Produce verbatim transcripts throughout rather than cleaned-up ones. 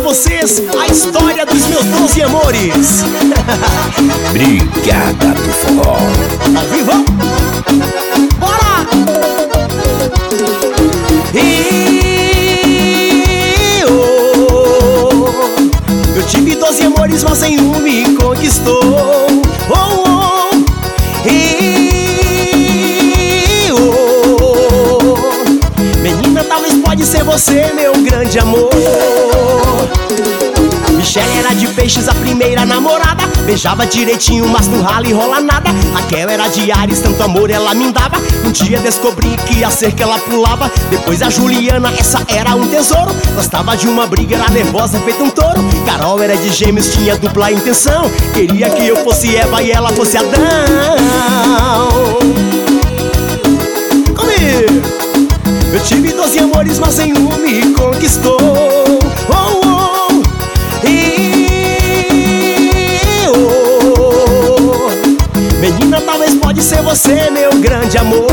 vocês a história dos meus doze amores. Brigada do Forró. Ao vivo. Bora! E, oh, eu tive doze amores, mas nenhum me conquistou. Oh, oh, e, oh, menina, talvez pode ser você, meu grande amor. Michelle era de peixes, a primeira namorada. Beijava direitinho, mas no ralo e rola nada. Raquel era de Ares, tanto amor ela me dava. Um dia descobri que ia ser que ela pulava. Depois a Juliana, essa era um tesouro. Gostava de uma briga, era nervosa, feito um touro. Carol era de gêmeos, tinha dupla intenção. Queria que eu fosse Eva e ela fosse Adão. Comigo! Eu tive doze amores, mas nenhum me conquistou. Oh, oh. Menina, talvez pode ser você, meu grande amor.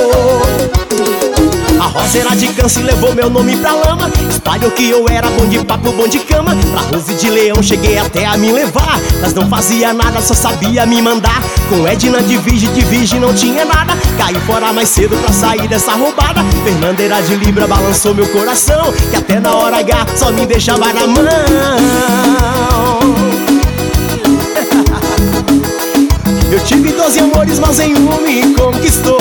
A Rosa era de câncer e levou meu nome pra lama. Espalhou que eu era bom de papo, bom de cama. Pra Rose de Leão cheguei até a me levar, mas não fazia nada, só sabia me mandar. Com Edna de virgem, de virgem não tinha nada. Caí fora mais cedo pra sair dessa roubada. Fernanda era de Libra, balançou meu coração, que até na hora H só me deixava na mão. Eu tive doze amores, mas nenhum me conquistou.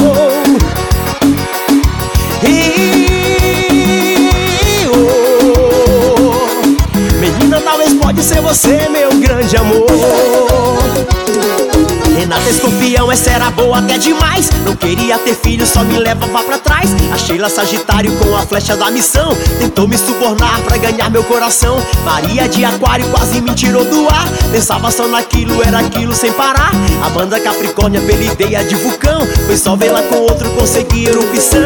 E, oh, menina, talvez pode ser você, meu grande amor. Renata Escorpião, essa era boa até demais. Não queria ter filho, só me levava pra trás. A Sheila Sagitário com a flecha da missão tentou me subornar pra ganhar meu coração. Maria de Aquário quase me tirou do ar. Pensava só naquilo, era aquilo sem parar. Amanda Capricórnio, apelideia de vulcão. Foi só vê-la com outro conseguir erupção.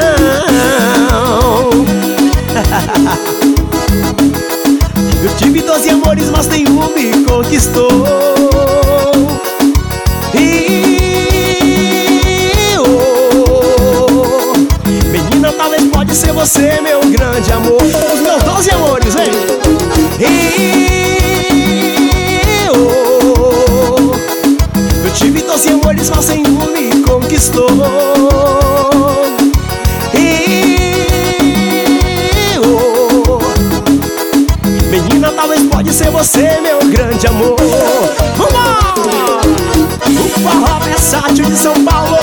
Eu tive doze amores, mas nenhum me conquistou. E, oh, menina, talvez pode ser você, meu grande amor. Os meus doze amores, vem! E, oh, eu tive doze amores, mas nenhum me conquistou. E, oh, menina, talvez pode ser você, meu grande amor. Vambora! O forró versátil de São Paulo.